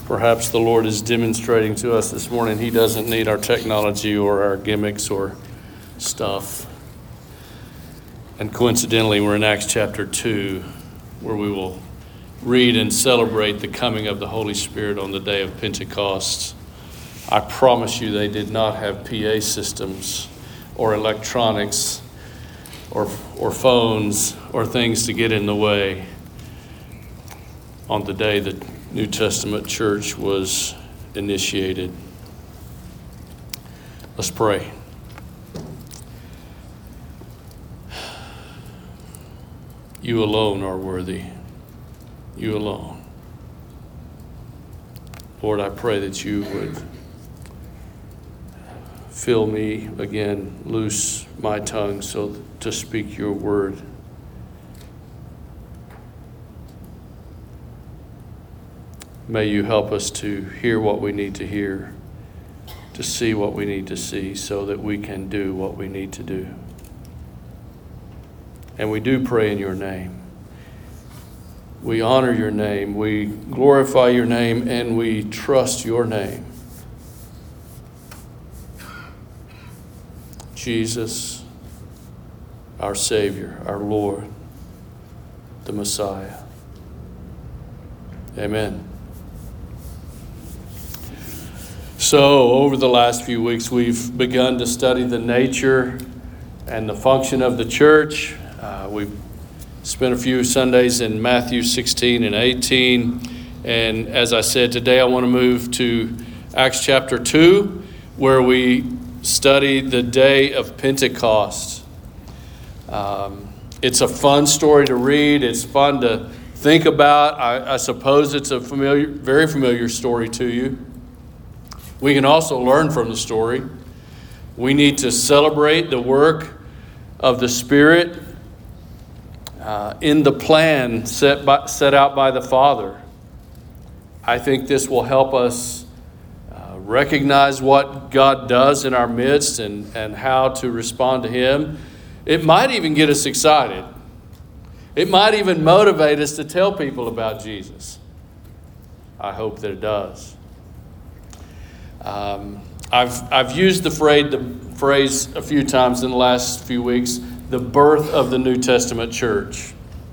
Perhaps the Lord is demonstrating to us this morning He doesn't need our technology or our gimmicks or stuff. And coincidentally, we're in Acts chapter 2, where we will read and celebrate the coming of the Holy Spirit on the day of Pentecost. I promise you they did not have PA systems or electronics or phones or things to get in the way on the day the New Testament church was initiated. Let's pray. You alone are worthy. You alone. Lord, I pray that you would fill me again, loose my tongue so to speak your word. May you help us to hear what we need to hear, to see what we need to see, so that we can do what we need to do. And we do pray in your name. We honor your name, we glorify your name, and we trust your name. Jesus, our Savior, our Lord, the Messiah. Amen. So, over the last few weeks, we've begun to study the nature and the function of the church. We've spent a few Sundays in Matthew 16 and 18. And as I said, today I want to move to Acts chapter 2, where we study the day of Pentecost. It's a fun story to read. It's fun to think about. I suppose it's a very familiar story to you. We can also learn from the story. We need to celebrate the work of the Spirit in the plan set out by the Father. I think this will help us recognize what God does in our midst and how to respond to Him. It might even get us excited. It might even motivate us to tell people about Jesus. I hope that it does. I've used the phrase a few times in the last few weeks, the birth of the New Testament church.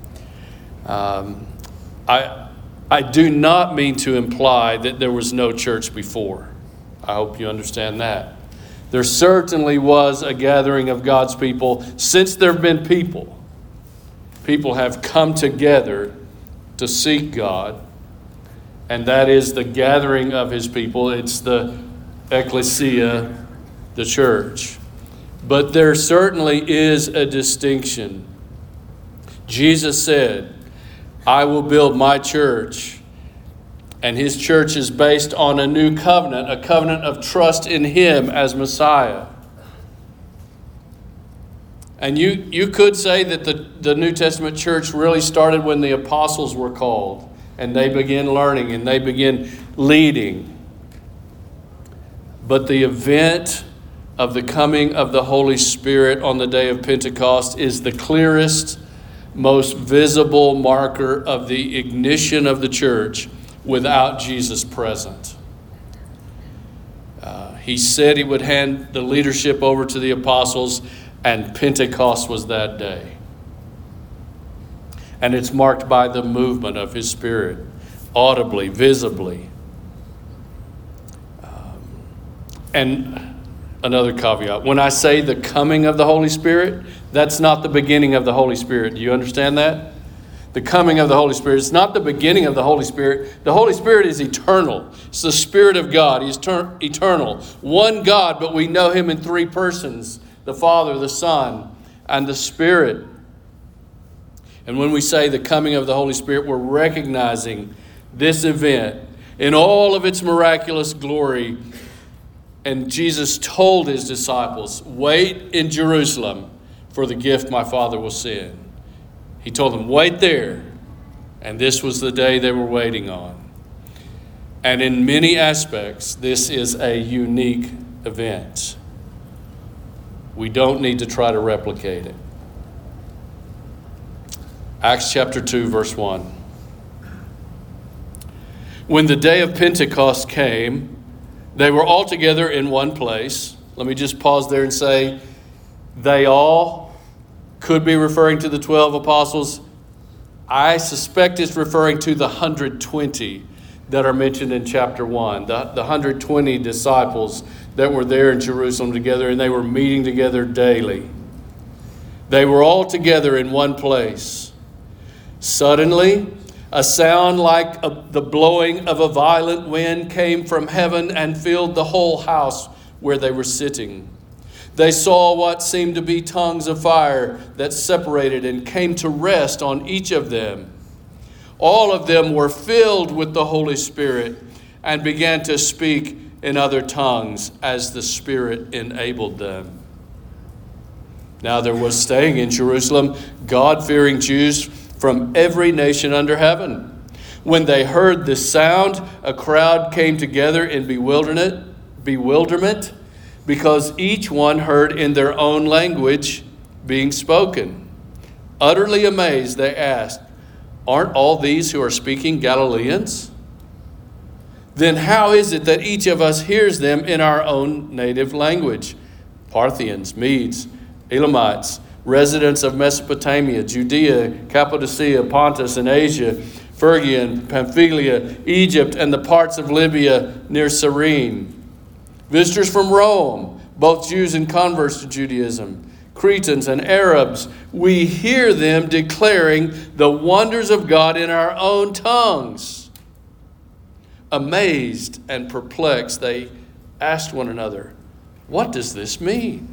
I do not mean to imply that there was no church before. I hope you understand that. There certainly was a gathering of God's people. Since there have been people have come together to seek God, and that is the gathering of His people. It's the ecclesia, the church. But there certainly is a distinction. Jesus said, I will build my church. And His church is based on a new covenant, a covenant of trust in Him as Messiah. And you could say that the New Testament church really started when the apostles were called. And they began learning and they began leading. But the event of the coming of the Holy Spirit on the day of Pentecost is the clearest, most visible marker of the ignition of the church without Jesus present. He said He would hand the leadership over to the apostles, and Pentecost was that day. And it's marked by the movement of His Spirit, audibly, visibly. And another caveat, when I say the coming of the Holy Spirit, that's not the beginning of the Holy Spirit. Do you understand that? The coming of the Holy Spirit, it's not the beginning of the Holy Spirit. The Holy Spirit is eternal. It's the Spirit of God. He's eternal. One God, but we know Him in three persons, the Father, the Son, and the Spirit. And when we say the coming of the Holy Spirit, we're recognizing this event in all of its miraculous glory. And Jesus told His disciples, wait in Jerusalem for the gift my Father will send. He told them, wait there. And this was the day they were waiting on. And in many aspects, this is a unique event. We don't need to try to replicate it. Acts chapter 2, verse 1. When the day of Pentecost came, they were all together in one place. Let me just pause there and say, they all could be referring to the 12 apostles. I suspect it's referring to the 120 that are mentioned in chapter 1. The 120 disciples that were there in Jerusalem together, and they were meeting together daily. They were all together in one place. Suddenly, a sound like the blowing of a violent wind came from heaven and filled the whole house where they were sitting. They saw what seemed to be tongues of fire that separated and came to rest on each of them. All of them were filled with the Holy Spirit and began to speak in other tongues as the Spirit enabled them. Now there was staying in Jerusalem God-fearing Jews from every nation under heaven. When they heard the sound, a crowd came together in bewilderment, because each one heard in their own language being spoken. Utterly amazed, they asked, "Aren't all these who are speaking Galileans? Then how is it that each of us hears them in our own native language? Parthians, Medes, Elamites, residents of Mesopotamia, Judea, Cappadocia, Pontus, and Asia, Phrygia and Pamphylia, Egypt, and the parts of Libya near Cyrene. Visitors from Rome, both Jews and converts to Judaism, Cretans and Arabs, we hear them declaring the wonders of God in our own tongues." Amazed and perplexed, they asked one another, "What does this mean?"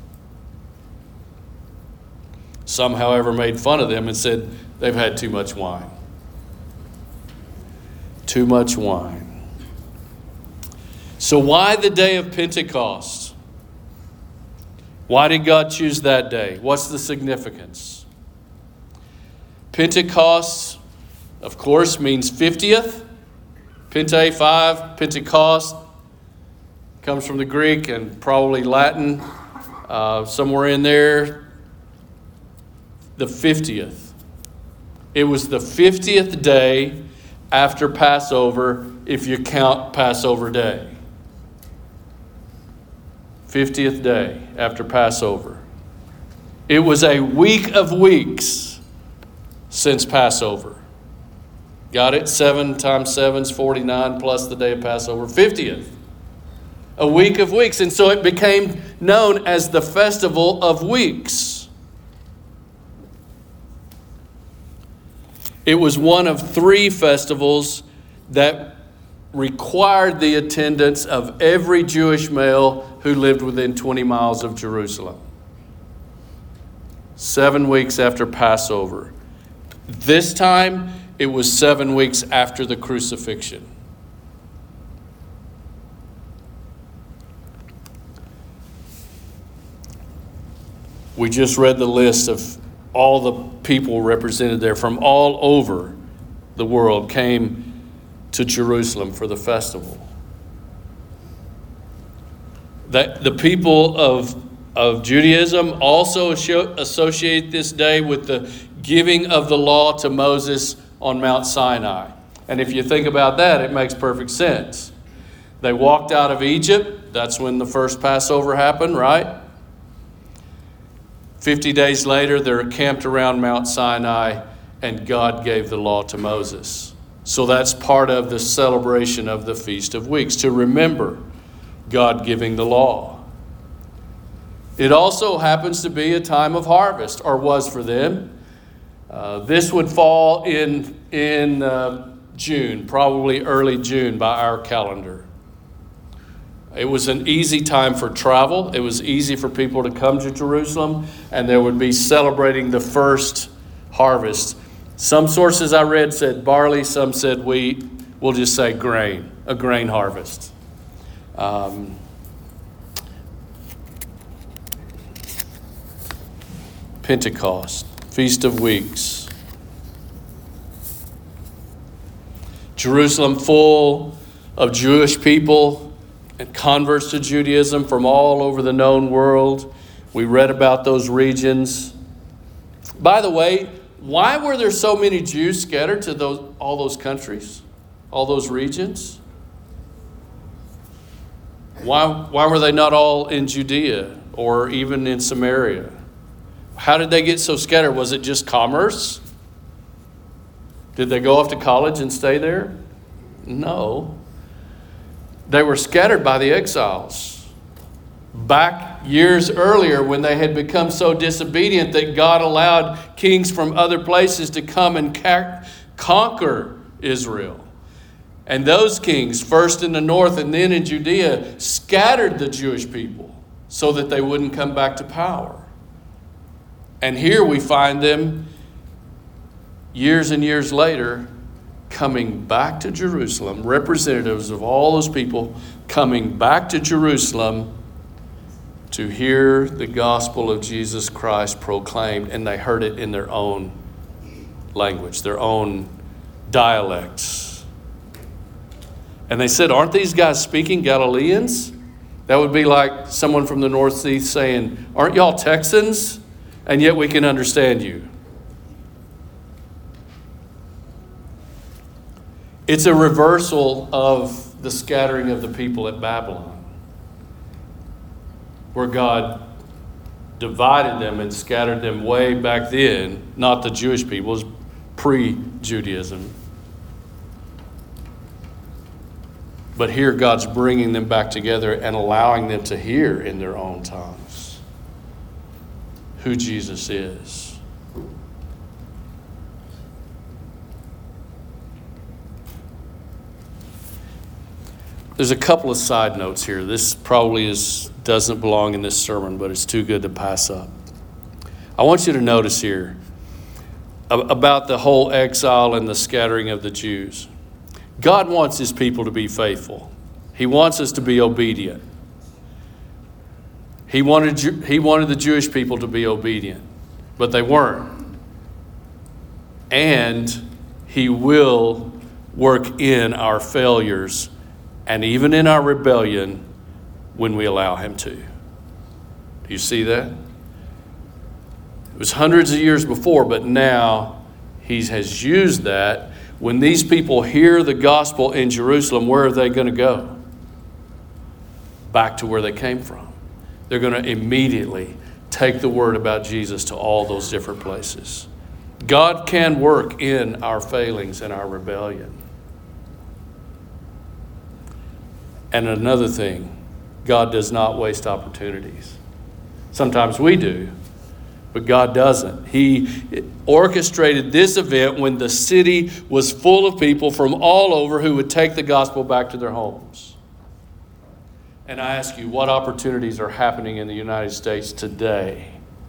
Some, however, made fun of them and said they've had too much wine. Too much wine. So why the day of Pentecost? Why did God choose that day? What's the significance? Pentecost, of course, means 50th. Pente, 5, Pentecost comes from the Greek and probably Latin, somewhere in there. The 50th. It was the 50th day after Passover, if you count Passover Day. 50th day after Passover. It was a week of weeks since Passover. Got it? 7 times 7 is 49 plus the day of Passover. 50th. A week of weeks. And so it became known as the Festival of Weeks. It was one of 3 festivals that required the attendance of every Jewish male who lived within 20 miles of Jerusalem. 7 weeks after Passover. This time, it was 7 weeks after the crucifixion. We just read the list of all the people represented there from all over the world came to Jerusalem for the festival. That the people of Judaism also associate this day with the giving of the law to Moses on Mount Sinai. And if you think about that, it makes perfect sense. They walked out of Egypt. That's when the first Passover happened, right? 50 days later, they're camped around Mount Sinai, and God gave the law to Moses. So that's part of the celebration of the Feast of Weeks, to remember God giving the law. It also happens to be a time of harvest, or was for them. This would fall in June, probably early June by our calendar. It was an easy time for travel. It was easy for people to come to Jerusalem, and they would be celebrating the first harvest. Some sources I read said barley, some said wheat. We'll just say grain, a grain harvest. Pentecost, Feast of Weeks. Jerusalem full of Jewish people and converts to Judaism from all over the known world. We read about those regions. By the way, why were there so many Jews scattered to all those countries? all those regions? Why were they not all in Judea or even in Samaria? How did they get so scattered? Was it just commerce? Did they go off to college and stay there? No. They were scattered by the exiles. Back years earlier when they had become so disobedient that God allowed kings from other places to come and conquer Israel. And those kings, first in the north and then in Judea, scattered the Jewish people so that they wouldn't come back to power. And here we find them years and years later coming back to Jerusalem, representatives of all those people coming back to Jerusalem to hear the gospel of Jesus Christ proclaimed, and they heard it in their own language, their own dialects. And they said, aren't these guys speaking Galileans? That would be like someone from the North Sea saying, aren't y'all Texans? And yet we can understand you. It's a reversal of the scattering of the people at Babylon, where God divided them and scattered them way back then, not the Jewish people, it was pre-Judaism. But here God's bringing them back together and allowing them to hear in their own tongues who Jesus is. There's a couple of side notes here. This probably doesn't belong in this sermon, but it's too good to pass up. I want you to notice here about the whole exile and the scattering of the Jews. God wants his people to be faithful. He wants us to be obedient. He wanted the Jewish people to be obedient, but they weren't. And he will work in our failures and even in our rebellion when we allow him to. Do you see that? It was hundreds of years before, but now he has used that. When these people hear the gospel in Jerusalem, where are they going to go? Back to where they came from. They're going to immediately take the word about Jesus to all those different places. God can work in our failings and our rebellion. And another thing, God does not waste opportunities. Sometimes we do, but God doesn't. He orchestrated this event when the city was full of people from all over who would take the gospel back to their homes. And I ask you, what opportunities are happening in the United States today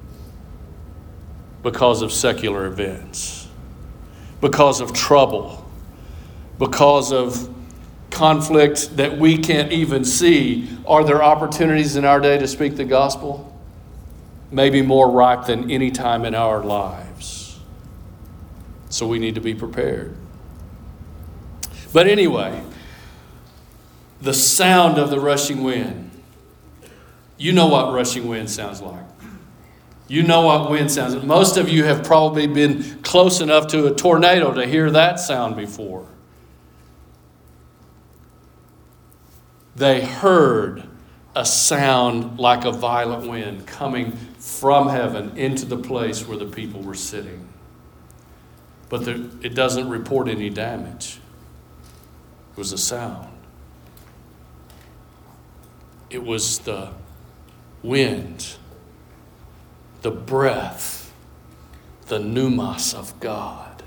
because of secular events, because of trouble, because of conflict that we can't even see? Are there opportunities in our day to speak the gospel? Maybe more ripe than any time in our lives. So we need to be prepared. But anyway, the sound of the rushing wind. You know what rushing wind sounds like. You know what wind sounds like. Most of you have probably been close enough to a tornado to hear that sound before. They heard a sound like a violent wind coming from heaven into the place where the people were sitting. But it doesn't report any damage. It was a sound. It was the wind, the breath, the pneumos of God.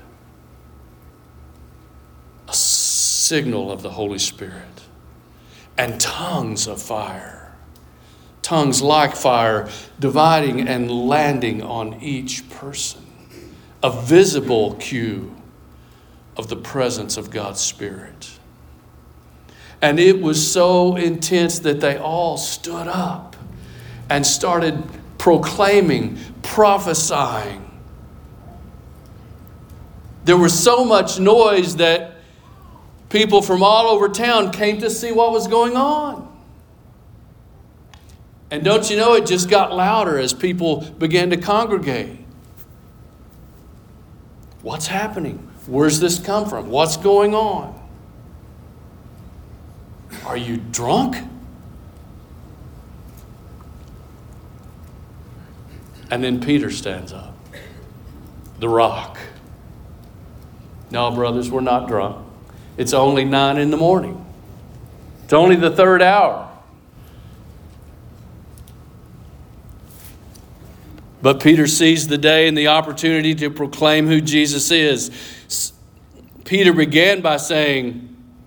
A signal of the Holy Spirit. And tongues of fire. Tongues like fire, dividing and landing on each person. A visible cue of the presence of God's Spirit. And it was so intense that they all stood up and started proclaiming, prophesying. There was so much noise that people from all over town came to see what was going on. And don't you know, it just got louder as people began to congregate. What's happening? Where's this come from? What's going on? Are you drunk? And then Peter stands up. The rock. No, brothers, we're not drunk. It's only 9 a.m. It's only the 3rd hour. But Peter seized the day and the opportunity to proclaim who Jesus is. Peter began by saying,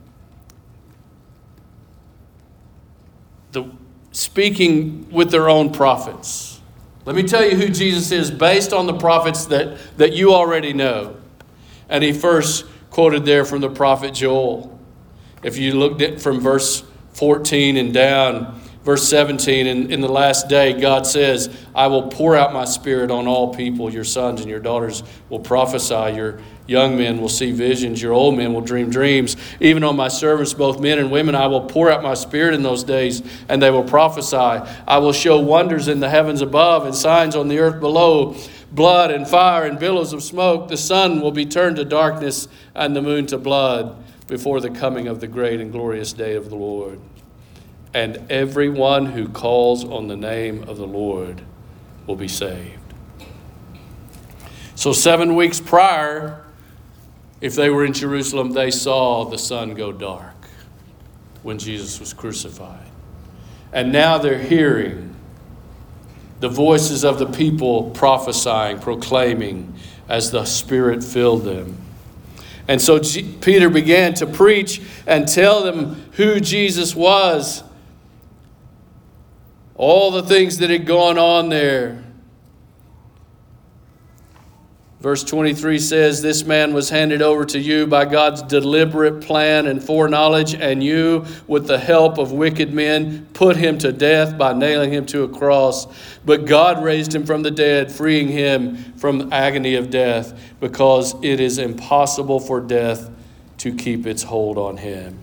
speaking with their own prophets. Let me tell you who Jesus is based on the prophets that you already know. And he first quoted there from the prophet Joel. If you looked at from verse 14 and down, verse 17, in the last day, God says, I will pour out my spirit on all people. Your sons and your daughters will prophesy. Your young men will see visions. Your old men will dream dreams. Even on my servants, both men and women, I will pour out my spirit in those days, and they will prophesy. I will show wonders in the heavens above and signs on the earth below, blood and fire and billows of smoke. The sun will be turned to darkness and the moon to blood before the coming of the great and glorious day of the Lord. And everyone who calls on the name of the Lord will be saved. So 7 weeks prior, if they were in Jerusalem, they saw the sun go dark when Jesus was crucified. And now they're hearing the voices of the people prophesying, proclaiming as the Spirit filled them. And so Peter began to preach and tell them who Jesus was. All the things that had gone on there. Verse 23 says, this man was handed over to you by God's deliberate plan and foreknowledge, and you, with the help of wicked men, put him to death by nailing him to a cross. But God raised him from the dead, freeing him from the agony of death, because it is impossible for death to keep its hold on him.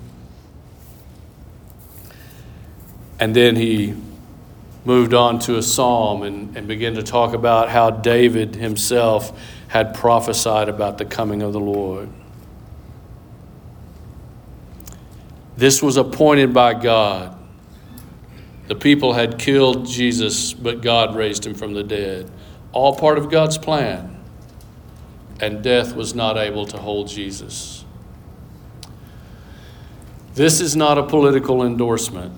And then he moved on to a psalm and began to talk about how David himself had prophesied about the coming of the Lord. This was appointed by God. The people had killed Jesus, but God raised him from the dead. All part of God's plan. And death was not able to hold Jesus. This is not a political endorsement.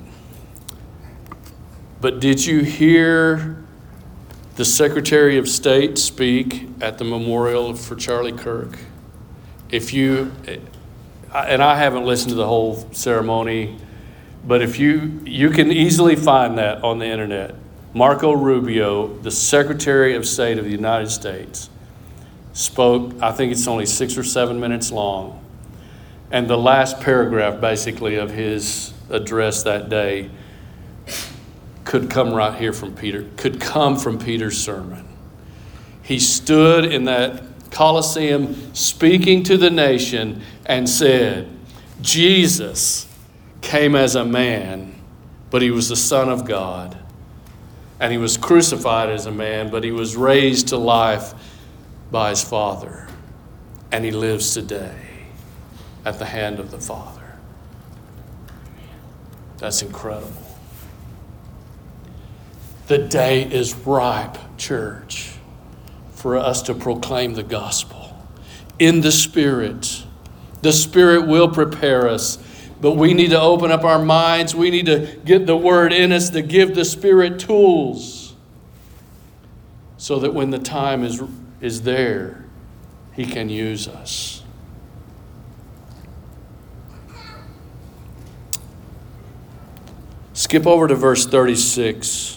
But did you hear the Secretary of State speak at the memorial for Charlie Kirk? If you, and I haven't listened to the whole ceremony, but if you can easily find that on the internet. Marco Rubio, the Secretary of State of the United States, spoke, I think it's only 6 or 7 minutes long. And the last paragraph, basically, of his address that day could come right here from Peter, could come from Peter's sermon. He stood in that Colosseum speaking to the nation and said, Jesus came as a man, but he was the Son of God. And he was crucified as a man, but he was raised to life by his Father. And he lives today at the hand of the Father. That's incredible. The day is ripe, church, for us to proclaim the gospel in the Spirit. The Spirit will prepare us, but we need to open up our minds. We need to get the Word in us to give the Spirit tools so that when the time is there, He can use us. Skip over to verse 36.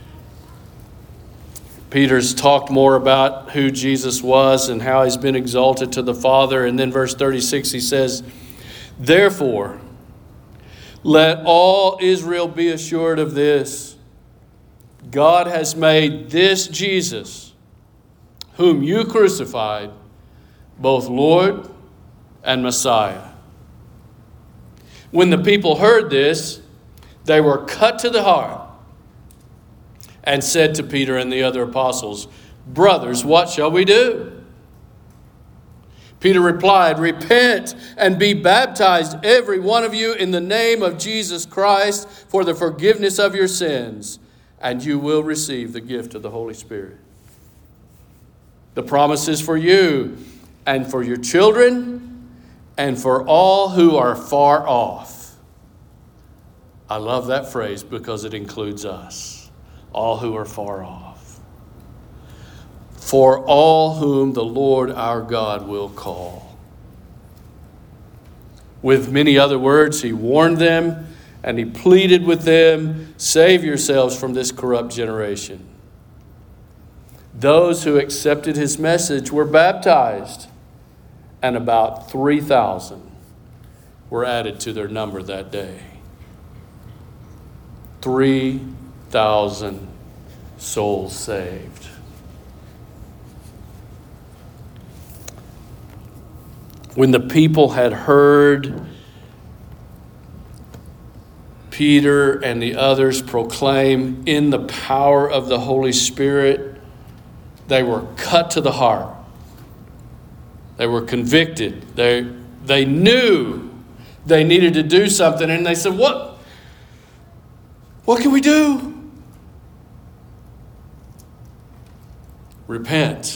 Peter's talked more about who Jesus was and how he's been exalted to the Father. And then verse 36, he says, therefore, let all Israel be assured of this. God has made this Jesus, whom you crucified, both Lord and Messiah. When the people heard this, they were cut to the heart and said to Peter and the other apostles, brothers, what shall we do? Peter replied, "Repent and be baptized, every one of you, in the name of Jesus Christ for the forgiveness of your sins, and you will receive the gift of the Holy Spirit." The promise is for you and for your children and for all who are far off. I love that phrase because it includes us, all who are far off. For all whom the Lord our God will call. With many other words, he warned them and he pleaded with them, "Save yourselves from this corrupt generation." Those who accepted his message were baptized, and about 3,000 were added to their number that day. 3,000 souls saved. When the people had heard Peter and the others proclaim in the power of the Holy Spirit, they were cut to the heart. They were convicted. They knew they needed to do something, and they said, What can we do? Repent.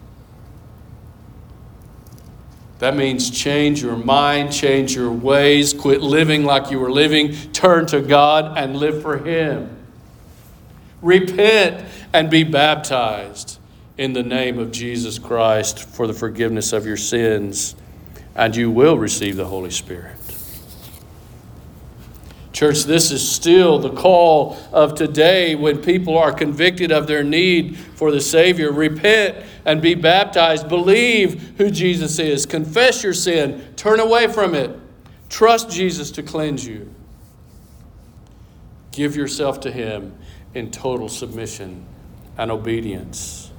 That means change your mind, change your ways, quit living like you were living, turn to God and live for Him. Repent and be baptized in the name of Jesus Christ for the forgiveness of your sins, and you will receive the Holy Spirit. Church, this is still the call of today when people are convicted of their need for the Savior. Repent and be baptized. Believe who Jesus is. Confess your sin. Turn away from it. Trust Jesus to cleanse you. Give yourself to Him in total submission and obedience.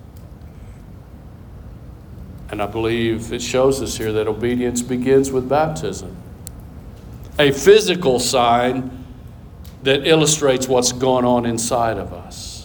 And I believe it shows us here that obedience begins with baptism. A physical sign that illustrates what's going on inside of us.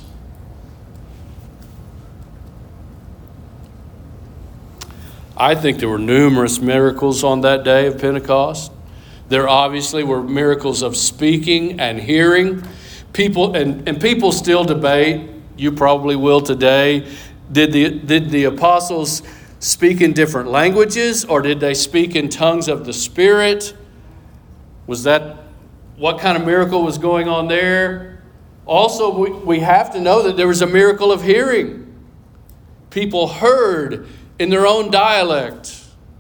I think there were numerous miracles on that day of Pentecost. There obviously were miracles of speaking and hearing. People still debate, you probably will today, did the apostles speak in different languages, or did they speak in tongues of the Spirit? Was that what kind of miracle was going on there? Also, we have to know that there was a miracle of hearing. People heard in their own dialect.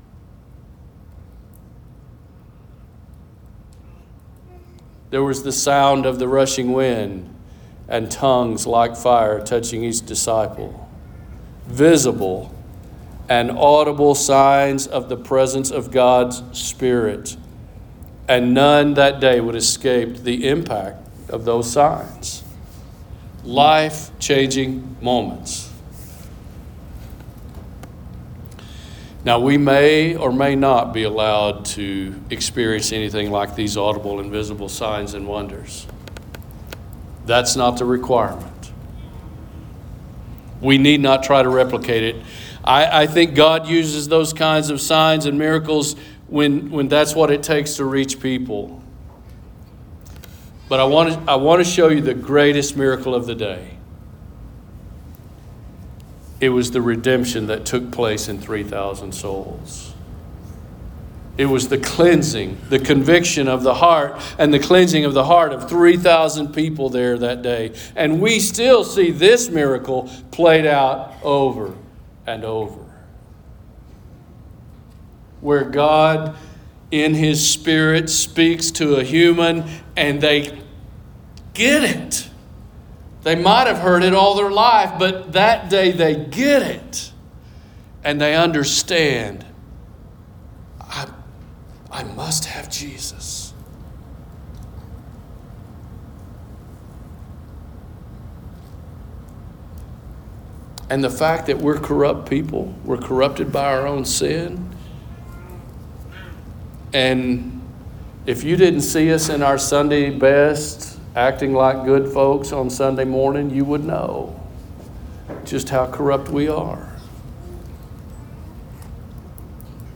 There was the sound of the rushing wind and tongues like fire touching each disciple. Visible and audible signs of the presence of God's Spirit. And none that day would escape the impact of those signs. Life-changing moments. Now, we may or may not be allowed to experience anything like these audible and visible signs and wonders. That's not the requirement. We need not try to replicate it. I think God uses those kinds of signs and miracles when that's what it takes to reach people. But I want to show you the greatest miracle of the day. It was the redemption that took place in 3,000 souls. It was the cleansing, the conviction of the heart, and the cleansing of the heart of 3,000 people there that day. And we still see this miracle played out over and over. Where God, in His Spirit, speaks to a human and they get it. They might have heard it all their life, but that day they get it. And they understand, I must have Jesus. And the fact that we're corrupt people, we're corrupted by our own sin. And if you didn't see us in our Sunday best, acting like good folks on Sunday morning, you would know just how corrupt we are.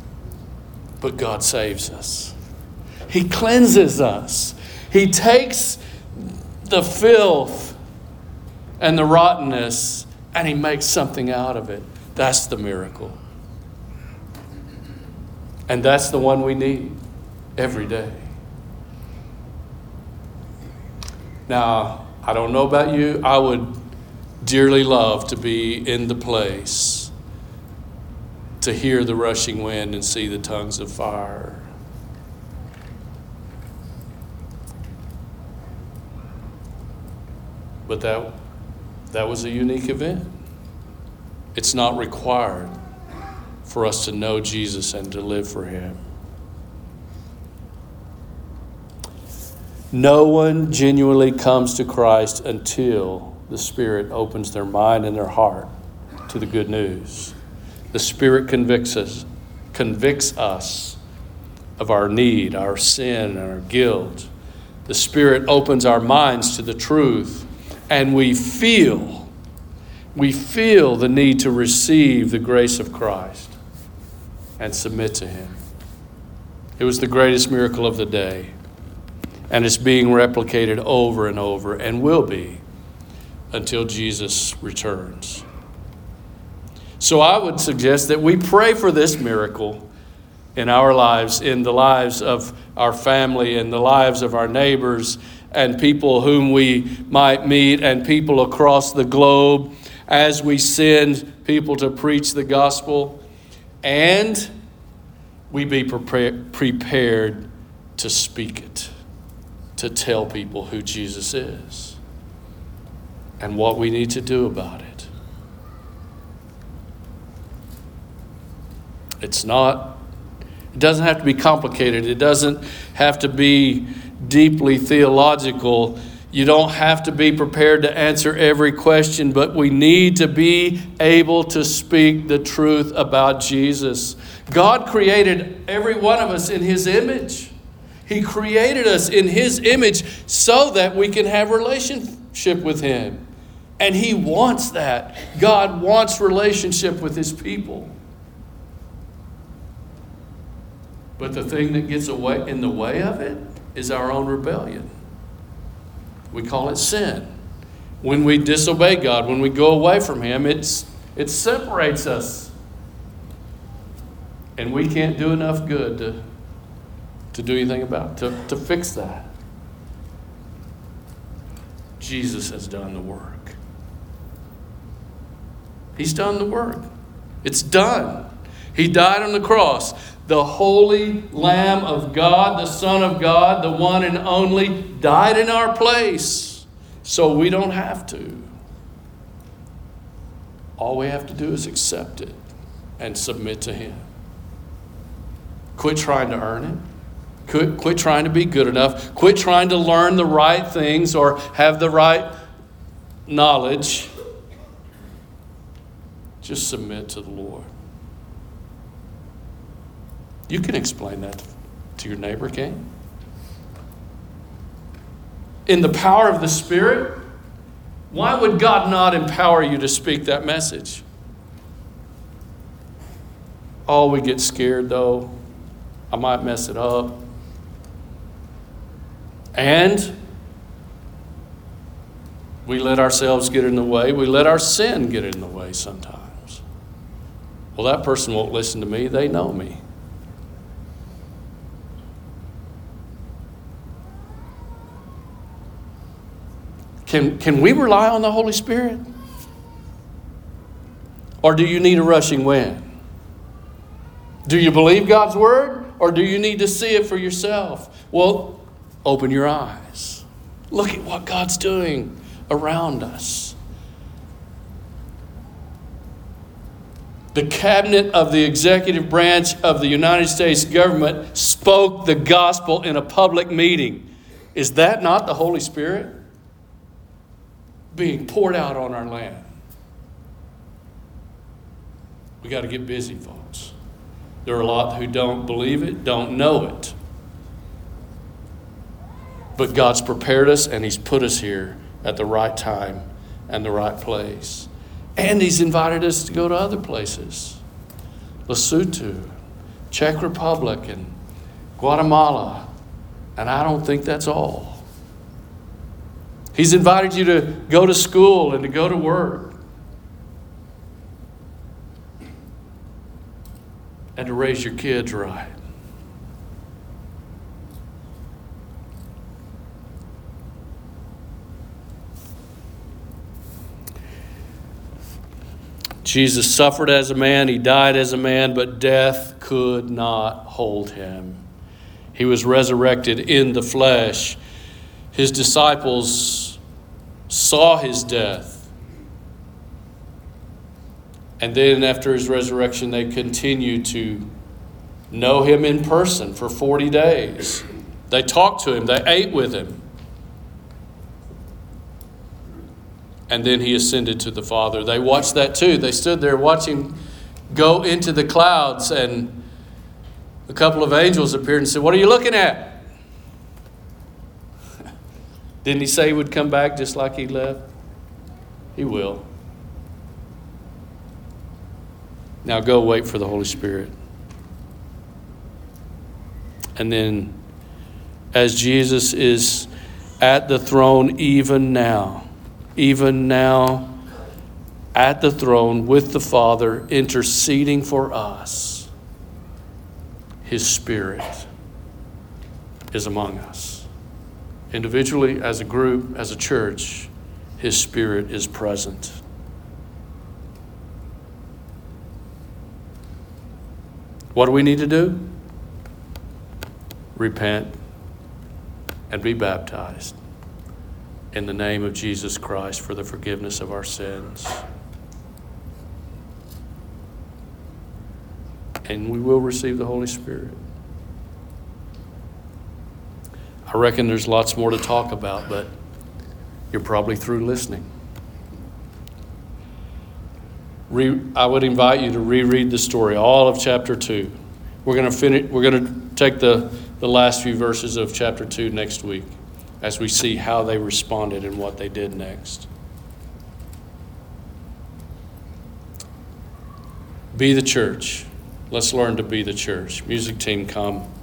But God saves us. He cleanses us. He takes the filth and the rottenness and He makes something out of it. That's the miracle. And that's the one we need every day. Now, I don't know about you. I would dearly love to be in the place to hear the rushing wind and see the tongues of fire. But that was a unique event. It's not required for us to know Jesus and to live for Him. No one genuinely comes to Christ until the Spirit opens their mind and their heart to the good news. The Spirit convicts us of our need, our sin, and our guilt. The Spirit opens our minds to the truth, and we feel the need to receive the grace of Christ and submit to Him. It was the greatest miracle of the day, and it's being replicated over and over and will be until Jesus returns. So I would suggest that we pray for this miracle in our lives, in the lives of our family, in the lives of our neighbors, and people whom we might meet, and people across the globe, as we send people to preach the gospel, and we be prepared to speak it, to tell people who Jesus is and what we need to do about it. It doesn't have to be complicated. It doesn't have to be deeply theological. You don't have to be prepared to answer every question, but we need to be able to speak the truth about Jesus. God created every one of us in His image. He created us in His image so that we can have relationship with Him. And He wants that. God wants relationship with His people. But the thing that gets in the way of it is our own rebellion. We call it sin. When we disobey God, when we go away from Him, it separates us. And we can't do enough good to do anything about it, to fix that. Jesus has done the work. He's done the work. It's done. He died on the cross. The Holy Lamb of God, the Son of God, the one and only, died in our place so we don't have to. All we have to do is accept it and submit to Him. Quit trying to earn it. Quit trying to be good enough. Quit trying to learn the right things or have the right knowledge. Just submit to the Lord. You can explain that to your neighbor, can't you? In the power of the Spirit, why would God not empower you to speak that message? Oh, we get scared though. I might mess it up. And we let ourselves get in the way. We let our sin get in the way sometimes. Well, that person won't listen to me. They know me. Can we rely on the Holy Spirit? Or do you need a rushing wind? Do you believe God's word? Or do you need to see it for yourself? Well, open your eyes. Look at what God's doing around us. The cabinet of the executive branch of the United States government spoke the gospel in a public meeting. Is that not the Holy Spirit being poured out on our land? We got to get busy, folks. There are a lot who don't believe it, don't know it. But God's prepared us and He's put us here at the right time and the right place. And He's invited us to go to other places. Lesotho, Czech Republic and Guatemala. And I don't think that's all. He's invited you to go to school and to go to work. And to raise your kids right. Jesus suffered as a man, he died as a man, but death could not hold him. He was resurrected in the flesh. His disciples saw his death. And then after his resurrection, they continued to know him in person for 40 days. They talked to him. They ate with him. And then he ascended to the Father. They watched that too. They stood there watching go into the clouds, and a couple of angels appeared and said, "What are you looking at?" Didn't he say he would come back just like he left? He will. Now go wait for the Holy Spirit. And then, as Jesus is at the throne even now at the throne with the Father, interceding for us, his Spirit is among us. Individually, as a group, as a church, his Spirit is present. What do we need to do? Repent and be baptized in the name of Jesus Christ for the forgiveness of our sins. And we will receive the Holy Spirit. I reckon there's lots more to talk about, but you're probably through listening. I would invite you to reread the story, all of chapter 2. We're going to take the last few verses of chapter 2 next week as we see how they responded and what they did next. Be the church. Let's learn to be the church. Music team, come.